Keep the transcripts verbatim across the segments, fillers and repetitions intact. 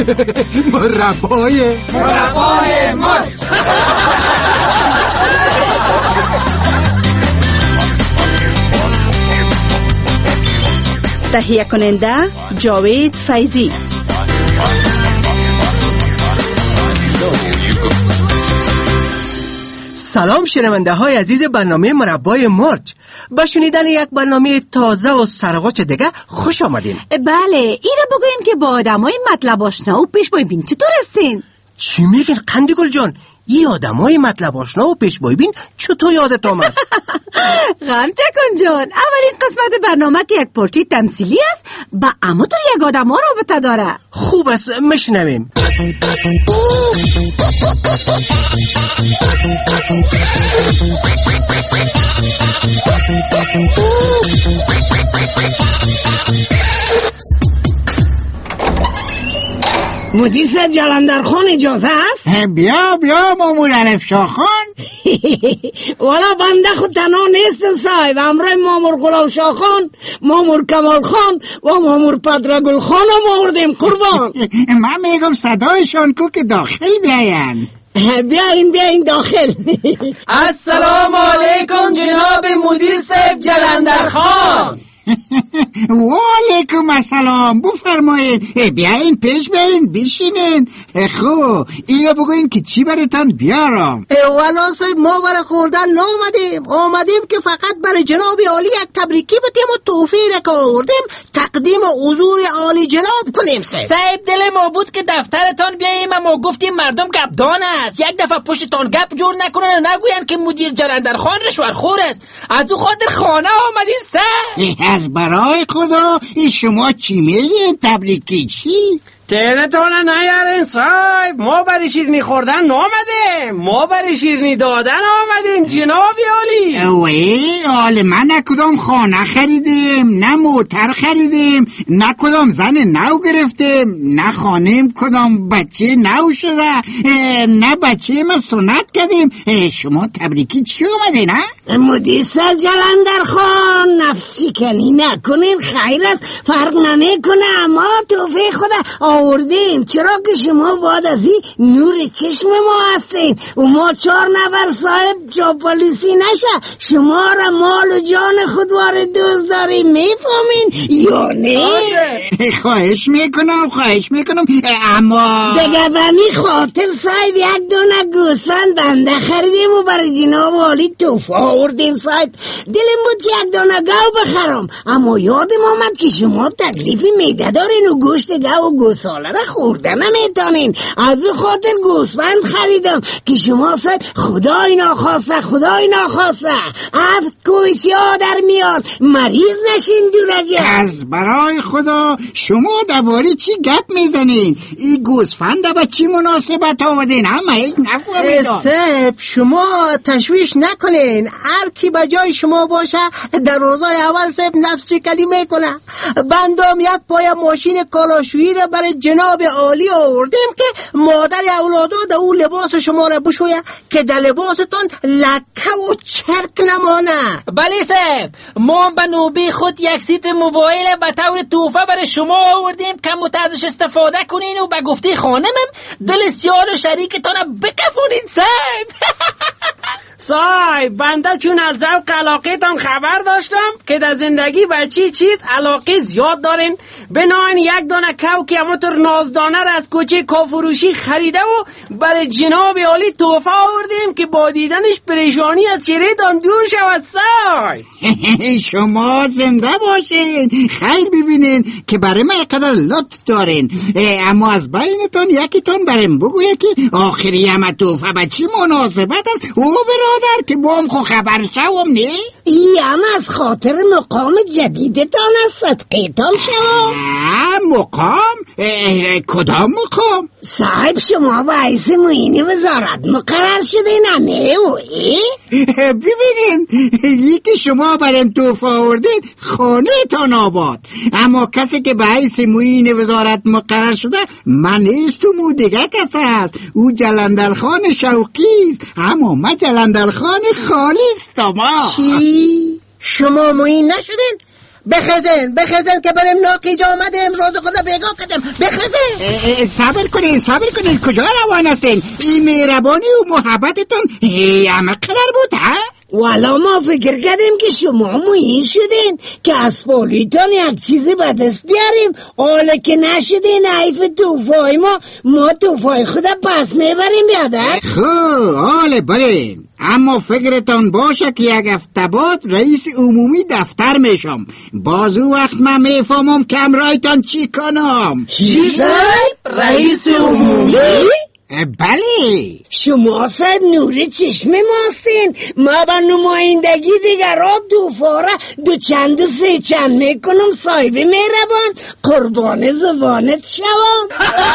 مربای مربای مرچ. تهیه کننده جاوید فیضی. سلام شنونده های عزیز برنامه مربای مرچ. با شنیدن یک برنامه تازه و سرغوچ دیگه خوش آمدین. بله، اینو بگوین که با آدمای مطلب آشنا و پیشوای بین چطور هستین؟ چی میگین قندگل جان؟ یه آدمای مطلب آشنا و پیشوای بین چطور یادت آمد؟ غم چکن جان، اولین قسمت برنامه که یک پارچه تمثیلی است با اما تو یک آدم ها رابطه داره. خوب است، مشنویم. مدیر صاحب جلندر خان اجازه است؟ بیا بیا مامور الفشا خان. والا بنده خود تنها نیستم صاحب، همراه مامور غلام شاه خان، مامور کمال خان و مامور پدرگل خان هم آوردیم قربان. من میگم صدایشان کو که داخل بیاین. بیاین بیاین داخل. السلام علیکم جناب مدیر صاحب جلندر خان. و علیکم السلام، بفرمایید. بیاین پیش بیاین بشینین. خب اینو بگوین که چی براتون بیارم. والا صاحب ما برای خوردن نامدیم، آمدیم که فقط برای جناب عالی یک تبریکی بتیم و توفیر که آوردیم تقدیم حضور عالی جناب کنیم. صاحب صاحب دل ما بود که دفترتان بیاییم اما گفتیم مردم گپدان است، یک دفعه پشتتان گپ جور نکنن و نگوین که مدیر جلندر خان رشوه‌خور است. از او خاطر خانه آمدیم. صاحب از برای خدا این شما چی میگین؟ تبریکی چی؟ تلتونه نیارین صاحب، ما برای شیرنی خوردن نامدیم، ما برای شیرنی دادن آمدیم جناب عالی. اوه آل من نه کدام خانه خریدیم، نه موتر خریدیم، نه کدام زن نو گرفتیم، نه خانیم کدام بچه نو شده، نه بچه ما سنت کردیم. شما تبریکی چی اومده نه؟ مدیر صاحب جلندر خان نفس شکنی نکنین، خیر است، فرق نمیکنه، ما توفیق خدا آوردیم. چرا که شما بعد از این نور چشم ما هستین و ما چهار نفر صاحب چاپلوسی نشه شما را مال و جان خود وارد دوست داریم، میفهمین یا نه؟ خواهش میکنم خواهش میکنم اما دیگه به می خاطر صاحب یک دونه گوسفند بنده خریدیم و برای جناب عالی توفه آوردیم. صاحب دلم بود که یک دونه گاو بخرم اما یادم آمد که شما تکلیف میده دارین و گوشت گاو و گوساله را خورده نمیتونین، از او خاطر گوسفند خریدم که شما صاحب خدای ناخواسته خدای ناخواسته هفت کویسیا در میاد مریض نشین دورجا. از برای خدا شما دوباره چی گپ میزنین؟ این گوسفند با چی مناسبت آوردین؟ همه هیچ نفهمیدم. صاحب شما تشویش نکنین، هر کی به جای شما باشه در روزای اول صاحب نفسی کلی میکنه. بندم یک پای ماشین کالاشویی را برای جناب عالی آوردیم که مادر اولادا در اون لباس شما را بشویه که در لباستون لکه و چرک نمانه. بله صاحب، ما به نوبه خود یک سیت موبایل به طور توفه برای شما آوردیم که متازش استفاده کنین و به گفته خانمم دل سیار و شریکتان بکفونین. صاحب صاحب بنده چون از ذوق علاقه تان خبر داشتم که در زندگی به چی چیز علاقه زیاد دارین، بناین یک دانه کو که همونطور نازدانه را از کوچه کافروشی خریده و برای جناب عالی توفه آوردیم که با دیدنش پریشانی از چهره تان دور شود. صاحب شما زنده باشین، خیر ببینین که برای ما قدر لطف دارین، اما از بینتون یکیتون بریم بگویه که آخری همه توفه به چی مناسبت است. او برادر که با هم خو خبر شوم نه؟ ای هم از خاطر مقام جدیدتان از صدقیتان شوم. مقام؟ کدام مقام؟ صاحب شما با حیث معین وزارت مقرر شده نمه و ببینین یکی شما برم توفه آوردین خانه تان آباد، اما کسی که به حیث معین وزارت مقرر شده من نیستم، او دیگه کس هست، او جلندرخان شوقی است، اما من جلندرخان خالی است. ما چی؟ شما معین نشدین؟ بخزن بخزن که بریم ناکی جا آمدیم، روز خدا بیگاه کردیم. بخزن. صبر کنین صبر کنین، کجا روان هستین؟ این مهربانی و محبتتون همه قدر بود ها؟ والا ما فکر کردیم که شما موین شدین که از پولیتان یک چیزی به دست بیاریم، حالا که نشدین حیف توفای ما ما توفای خدا پس میبریم بیادر. خب حالا برین، اما فکرتان باشه که یک هفته بعد رئیس عمومی دفتر میشم، بازو وقت من میفهمم که امرایتان چی کنم. چی صاحب؟ رئیس عمومی؟ بله. شما صاحب نوری چشم ماستین، ما با نمایندگی دیگر را توفاره دو چند و سه چند میکنم صاحب مهربان، قربان زبانت شوم.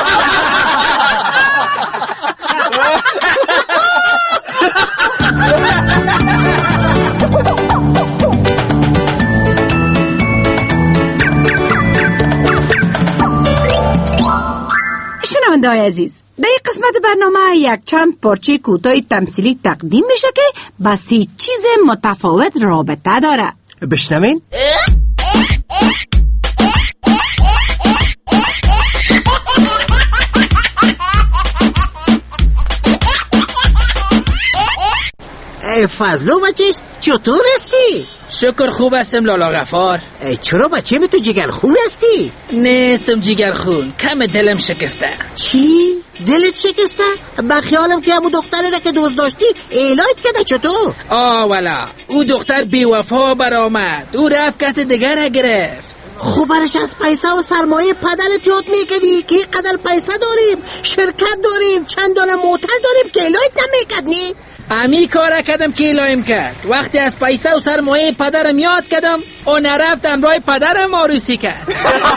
شنونده‌های عزیز، در این قسمت برنامه یک چند پارچه کوتاه تمثیلی تقدیم میشه که با سی چیز متفاوت رابطه داره. بشنوین. فضلو بچهش چطور هستی؟ شکر خوب هستم لالا غفار. چرا بچه می تو جگر خون هستی؟ نیستم جگر خون، کم دلم شکسته. چی؟ دلت شکسته؟ با خیالم که همون دختره را که دوست داشتی ایلایت کده. چطور؟ آه والا او دختر بیوفا برآمد، او رفت کس دیگر را گرفت. خوب برش از پیسه و سرمایه پدرت یاد میکنی که این قدر پیسه داریم، شرکت داریم، چند دانه موتر داریم که ایلایت نمیکدنی؟ امی کار کردم که ایلایم کرد. وقتی از پیسه و سرمایه پدرم یاد کردم او نرفت امرای پدرم آروسی کرد.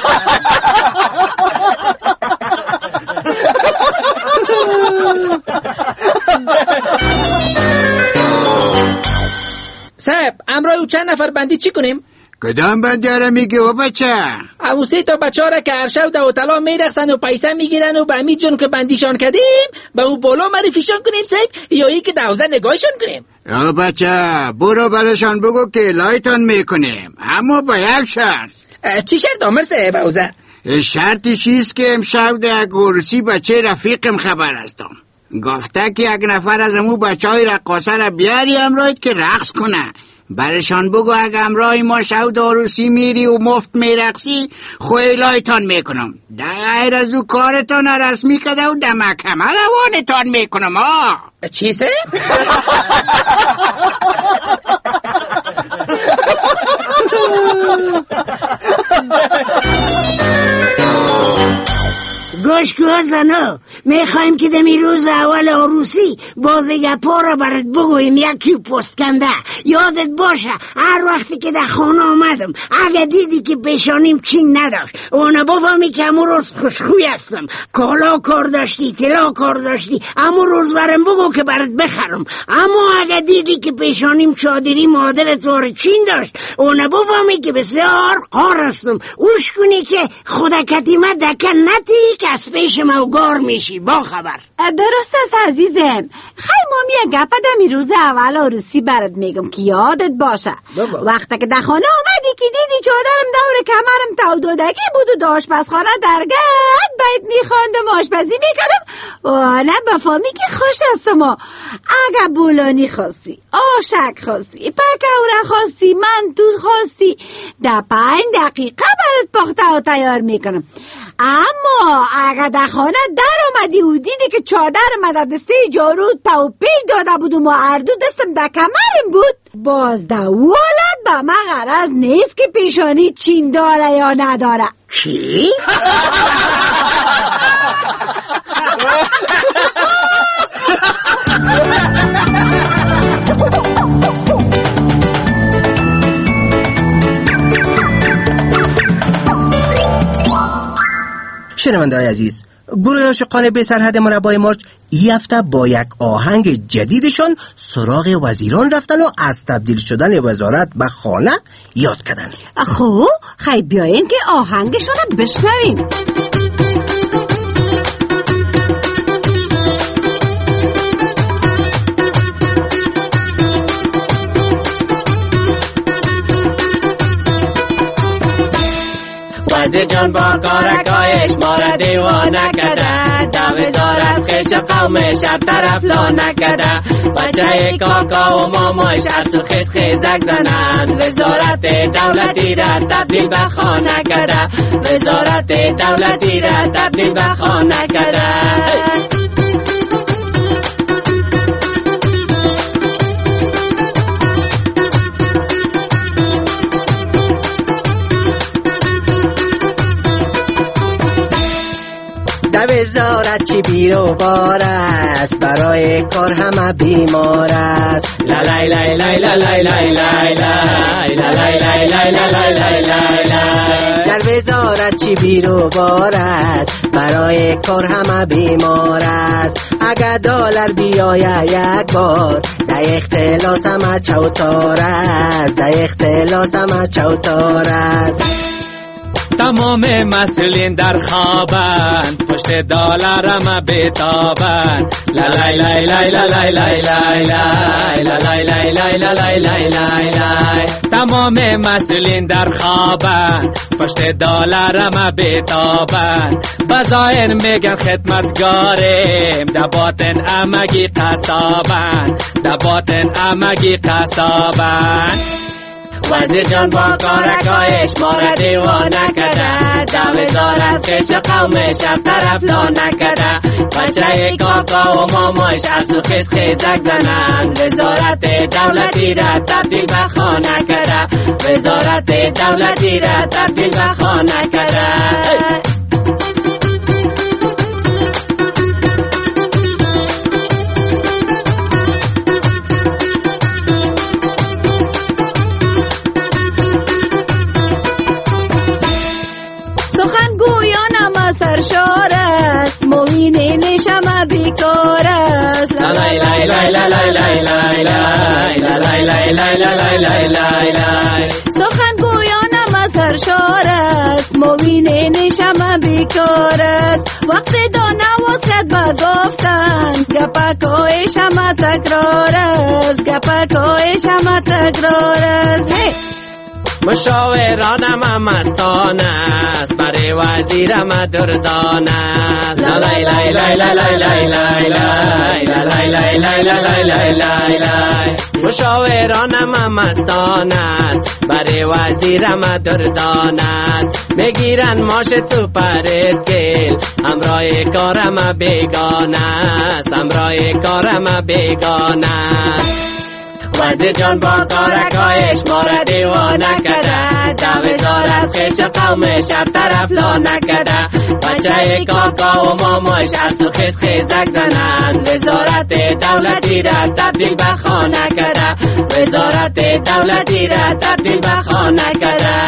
صاحب امرای او چند نفر بندی چی کنیم؟ کدام بندی میگه و بچه؟ او سه تا بچه ها را که هر شب دو طلا میرخصن و پیسه میگیرن و به امی جون که بندیشان کردیم به او بالا معرفیشان کنیم صاحب، یا ای که دوزه نگاهشان کنیم؟ یا بچه برو برشان بگو که لایتان میکنیم، اما با یک شرط. چی شرط آمر صاحب اوزه؟ شرطی چیست که امشب در یک عروسی بچه رفیقم خبر هستم، گفته که یک نفر از امو بچه های رقاصه را بیاری امرایت که رقص کنه. برشان بگو اگه امرای ما شود عروسی میری و مفت میرقصی خوی لایتان میکنم، در غیر از او کارتان رسمی کده و در محکمه روانتان میکنم. آه چی سه؟ گوش که زنو میخوایم که دمی روز اول عروسی بازه پا را برات بگویم یکی پست کنده. یادت باشه هر وقتی که در خانه آمدم اگه دیدی که پیشانیم چین نداشت اونه بفهمی که امو روز خوشخوی هستم، کالا کار داشتی طلا کار داشتی امو روز برم بگو که برات بخرم. اما اگه دیدی که پیشانیم چادری مادر توار چین داشت اونه بفهمی که بسیار قار هستم، اوش کنی که خدا کتیمه دکن نتی که از پیش موگار میشی. با خبر درست است عزیزم. خیلی مامی یک گپه دمی روز اول عروسی برات میگم که یادت باشه وقتی که در خانه آمدی که دیدی چادرم دور کمرم تو دودگی بود و آشپزخانه درگرد باید میخواندم و آشپزی میکردم و نه بفهمی که خوش هستم. اگه بولانی خواستی، آشک خواستی، پکوره خواستی، منتو خواستی، در پنج دقیقه برات پخته و تیار میکنم. اما اگه در خانه در آمدی و دیدی که چادر من دسته جارو تو پیش داده بود و ما اردو دستم در کمرم بود، باز در ولد با من غرض نیست که پیشانی چین داره یا نداره. چی؟ شنونده‌های عزیز، گروه عاشقان بی سرحد مربای مارچ این هفته با یک آهنگ جدیدشان سراغ وزیران رفتن و از تبدیل شدن وزارت به خانه یاد کردن. خب خیلی بیاین که آهنگشان رو بشنویم. وزیر جان با کارکایش ما را دیوانه کده، در وزارت خیش قومش هر طرف لانه کده. بچه کاکا و ماماش هر سو خیز خیزک زنند، وزارت دولتی را تبدیل به خانه کده، وزارت دولتی را تبدیل به خانه کده. در وزارت چی بیرو بار است، برای کار همه بیمار است. لا لای لای لای لای لای لای لای لای لای لای لای لای لای لای. در وزارت چی بیرو بار است، برای کار همه بیمار است. اگر دلار بیایه یک بار، در اختلاس همه چوتار است، در اختلاس همه چوتار است. تمام مسئولین در خوابند، پشت دلارم بیتابند. لا لای لای لای لای لای لای لای لای لای لای لای لای لای لای. تمام مسئولین در خوابند، پشت دلارم بیتابند. بظاهر میگن خدمتگاریم، در باطن همگی قصابند، در باطن همگی قصابند. وزیر جان با کارکایش ما را دیوانه کده، در وزارت خیش قومش هر طرف لانه کده. بچه کاکا و ماماش هر سو خیز خیزک زنند، وزارت دولتی را تبدیل به خانه کده، وزارت دولتی را تبدیل به خانه کده. سرشار است، موین نشم بیکار است. لا لای لای لای لای لای لای لای لای لای لای لای لای لای لای. سخنگویانم سرشار است، موین نشم بیکار است. وقت دانه واسد با گفتن، گپکایش هم تکرار است، گپکایش هم تکرار است. مشاورانم مستان است، برای وزیرم دردان است. لا لای لای لای لای لای لای لای لای لای لای لای لای لای لای. مشاورانم مستان است، برای وزیرم دردان است. میگیرن ماش سوپر اسکیل، همراه کارم بیگانه است، همراه کارم بیگانه است. وزیر جان با کارکایش ما را دیوانه کده، در وزارت خیش قومش هر طرف لانه کده. بچه کاکا و ماماش هر سو خیز خیزک زنند، وزارت دولتی را تبدیل به خانه کده، وزارت دولتی را تبدیل به خانه کده.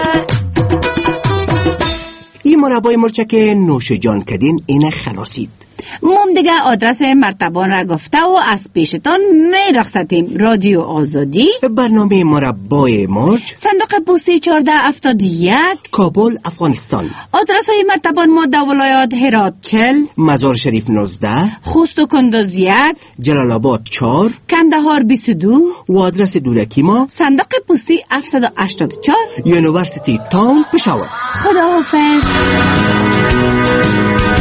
این مربای مرچک نوش جان کدین این خلاصید. مم دیگه آدرس مرتبان را گفته و از پیشتان می رخصتیم. رادیو آزادی، برنامه مربای مرچ، صندوق پستی چهارده هفتاد و یک، کابل، افغانستان. آدرس های مرتبان ما در ولایات هرات چل، مزار شریف نوزده، خوست و کندوز یک، جلال آباد چهار، کندهار بیست و دو و آدرس دولکی ما صندوق پستی هفتصد و هشتاد و چهار، یونیورسیتی تاون، پشاور. خداحافظ.